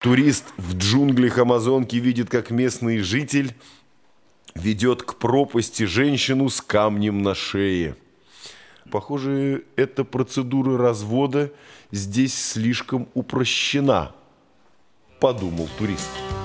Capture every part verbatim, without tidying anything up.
Турист в джунглях Амазонки видит, как местный житель ведет к пропасти женщину с камнем на шее. Похоже, эта процедура развода здесь слишком упрощена, подумал турист.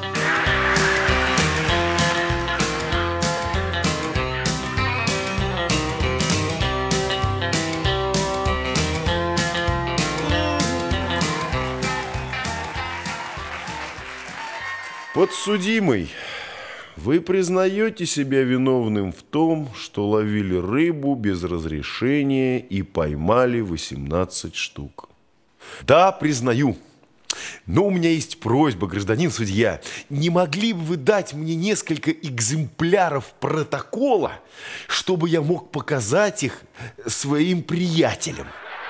Подсудимый, вы признаете себя виновным в том, что ловили рыбу без разрешения и поймали восемнадцать штук? Да, признаю. Но у меня есть просьба, гражданин судья. Не могли бы вы дать мне несколько экземпляров протокола, чтобы я мог показать их своим приятелям?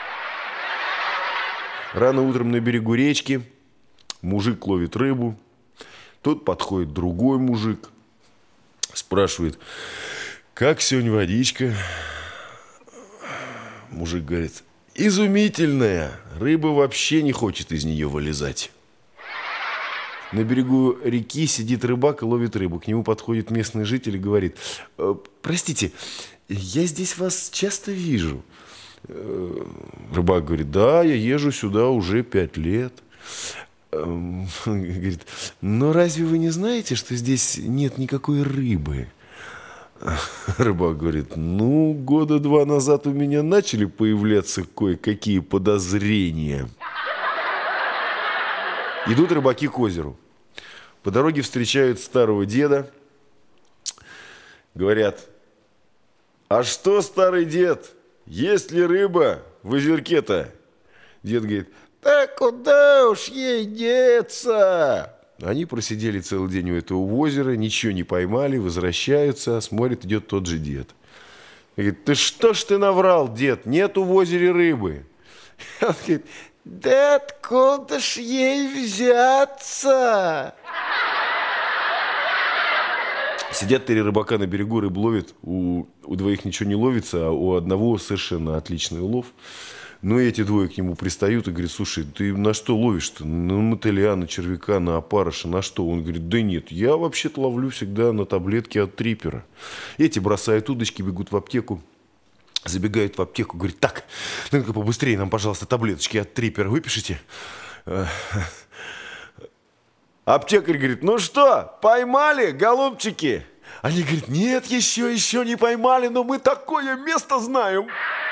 Рано утром на берегу речки мужик ловит рыбу. Тут подходит другой мужик, спрашивает: как сегодня водичка? Мужик говорит: изумительная, рыба вообще не хочет из нее вылезать. На берегу реки сидит рыбак и ловит рыбу. К нему подходит местный житель и говорит: простите, я здесь вас часто вижу. Рыбак говорит: да, я езжу сюда уже пять лет. Говорит: но разве вы не знаете, что здесь нет никакой рыбы? Рыбак говорит: ну, года два назад у меня начали появляться кое-какие подозрения. Идут рыбаки к озеру. По дороге встречают старого деда. Говорят: а что, старый дед, есть ли рыба в озерке-то? Дед говорит: да куда уж ей деться? Они просидели целый день у этого озера, ничего не поймали, возвращаются, смотрят, идет тот же дед. Говорит: ты что ж ты наврал, дед, нету в озере рыбы. Он говорит: да откуда ж ей взяться? Сидят три рыбака на берегу, рыбу ловят, у, у двоих ничего не ловится, а у одного совершенно отличный улов. Ну, эти двое к нему пристают и говорят: слушай, ты на что ловишь-то? На мотыля, на червяка, на опарыша, на что? Он говорит: да нет, я вообще-то ловлю всегда на таблетки от трипера. Эти бросают удочки, бегут в аптеку, забегают в аптеку, говорят: так, ну-ка побыстрее нам, пожалуйста, таблеточки от трипера выпишите. Аптекарь говорит: ну что, поймали, голубчики? Они говорят: нет, еще, еще не поймали, но мы такое место знаем.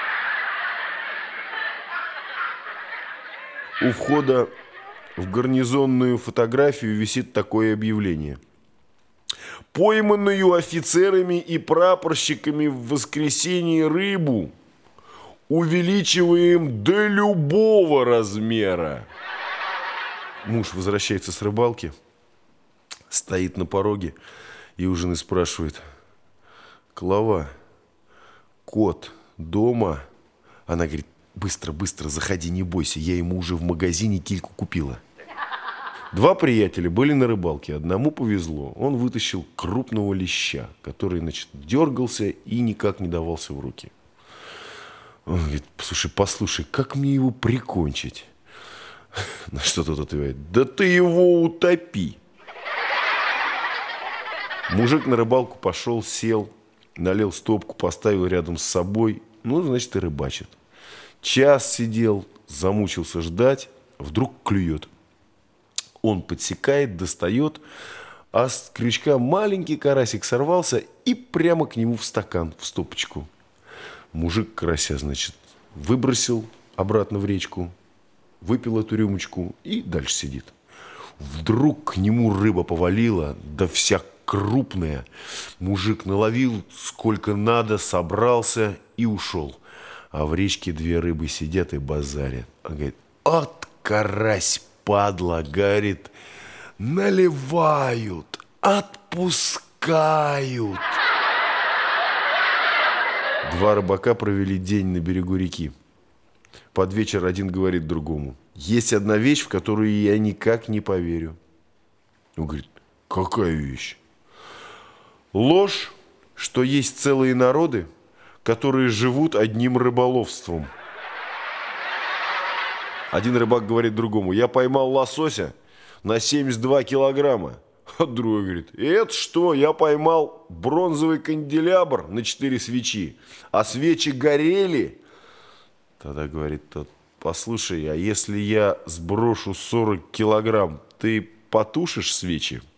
У входа в гарнизонную фотографию висит такое объявление: пойманную офицерами и прапорщиками в воскресенье рыбу увеличиваем до любого размера. Муж возвращается с рыбалки, стоит на пороге и у жены спрашивает: Клава, кот дома? Она говорит: быстро, быстро, заходи, не бойся, я ему уже в магазине кильку купила. Два приятеля были на рыбалке, одному повезло. Он вытащил крупного леща, который, значит, дергался и никак не давался в руки. Он говорит: слушай, послушай, как мне его прикончить? На что тот отвечает: да ты его утопи. Мужик на рыбалку пошел, сел, налил стопку, поставил рядом с собой, ну, значит, и рыбачит. Час сидел, замучился ждать, вдруг клюет. Он подсекает, достает, а с крючка маленький карасик сорвался и прямо к нему в стакан, в стопочку. Мужик карася, значит, выбросил обратно в речку, выпил эту рюмочку и дальше сидит. Вдруг к нему рыба повалила, да вся крупная. Мужик наловил сколько надо, собрался и ушел. А в речке две рыбы сидят и базарят. Он говорит: от карась, падла, говорит, наливают, отпускают. Два рыбака провели день на берегу реки. Под вечер один говорит другому: есть одна вещь, в которую я никак не поверю. Он говорит: какая вещь? Ложь, что есть целые народы, которые живут одним рыболовством. Один рыбак говорит другому: я поймал лосося, на семьдесят два килограмма. А другой говорит, это что, я поймал бронзовый канделябр на четыре свечи, а свечи горели? Тогда говорит тот, послушай, а если я сброшу сорок килограмм, ты потушишь свечи?